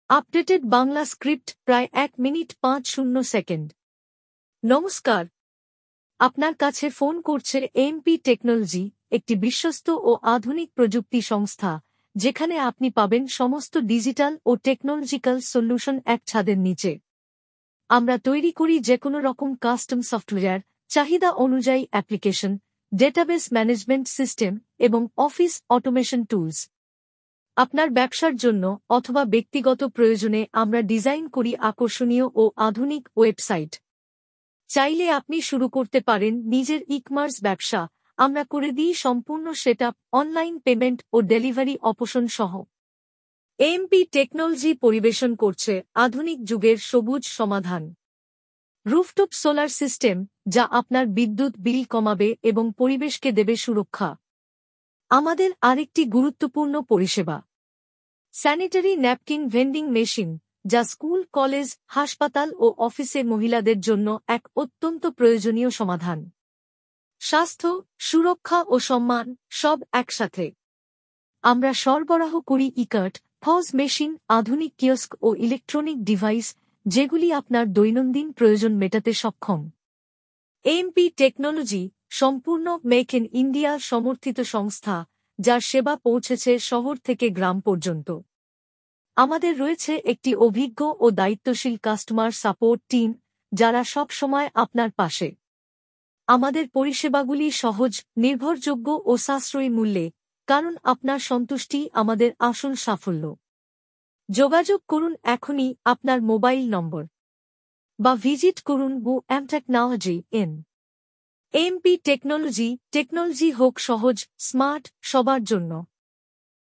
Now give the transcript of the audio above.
Updated Bangla script প্রায় 1 minute 50 second. নমস্কার, আপনার কাছে ফোন করছে এমপি টেকনোলজি, একটি বিশ্বস্ত ও আধুনিক প্রযুক্তি সংস্থা যেখানে আপনি পাবেন সমস্ত ডিজিটাল ও টেকনোলজিক্যাল সলিউশন এক ছাদের নিচে। আমরা তৈরি করি যেকোনো রকম কাস্টম সফটওয়্যার, চাহিদা অনুযায়ী অ্যাপ্লিকেশন, ডেটাবেস ম্যানেজমেন্ট সিস্টেম এবং অফিস অটোমেশন টুলস। আপনার ব্যবসার জন্য অথবা ব্যক্তিগত প্রয়োজনে আমরা ডিজাইন করি আকর্ষণীয় ও আধুনিক ওয়েবসাইট। চাইলে আপনি শুরু করতে পারেন নিজের ই-কমার্স ব্যবসা, আমরা করে দিই সম্পূর্ণ সেটআপ, অনলাইন পেমেন্ট ও ডেলিভারি অপশন সহ। এমপি টেকনোলজি পরিবেশন করছে আধুনিক যুগের সবুজ সমাধান। রুফটপ সোলার সিস্টেম, যা আপনার বিদ্যুৎ বিল কমাবে এবং পরিবেশকে দেবে সুরক্ষা। আমাদের আরেকটি গুরুত্বপূর্ণ পরিষেবা, স্যানিটারি ন্যাপকিন ভেন্ডিং মেশিন, যা স্কুল, কলেজ, হাসপাতাল ও অফিসে মহিলাদের জন্য এক অত্যন্ত প্রয়োজনীয় সমাধান। স্বাস্থ্য, সুরক্ষা ও সম্মান সব একসাথে। আমরা সরবরাহ করি ইকার্ট, পজ মেশিন, আধুনিক কিয়স্ক ও ইলেকট্রনিক ডিভাইস, যেগুলি আপনার দৈনন্দিন প্রয়োজন মেটাতে সক্ষম। এমপি টেকনোলজি সম্পূর্ণ মেক ইন ইন্ডিয়া সমর্থিত সংস্থা, যার সেবা পৌঁছেছে শহর থেকে গ্রাম পর্যন্ত। আমাদের রয়েছে একটি অভিজ্ঞ ও দায়িত্বশীল কাস্টমার সাপোর্ট টিম, যারা সব সময় আপনার পাশে। আমাদের পরিষেবাগুলি সহজ, নির্ভরযোগ্য ও সাশ্রয়ী মূল্যে, কারণ আপনার সন্তুষ্টি আমাদের আসল সাফল্য। যোগাযোগ করুন এখনই আপনার মোবাইল নম্বর বা ভিজিট করুন টেকনোলজি ইন। এমপি টেকনোলজি হোক সহজ, স্মার্ট, সবার জন্য।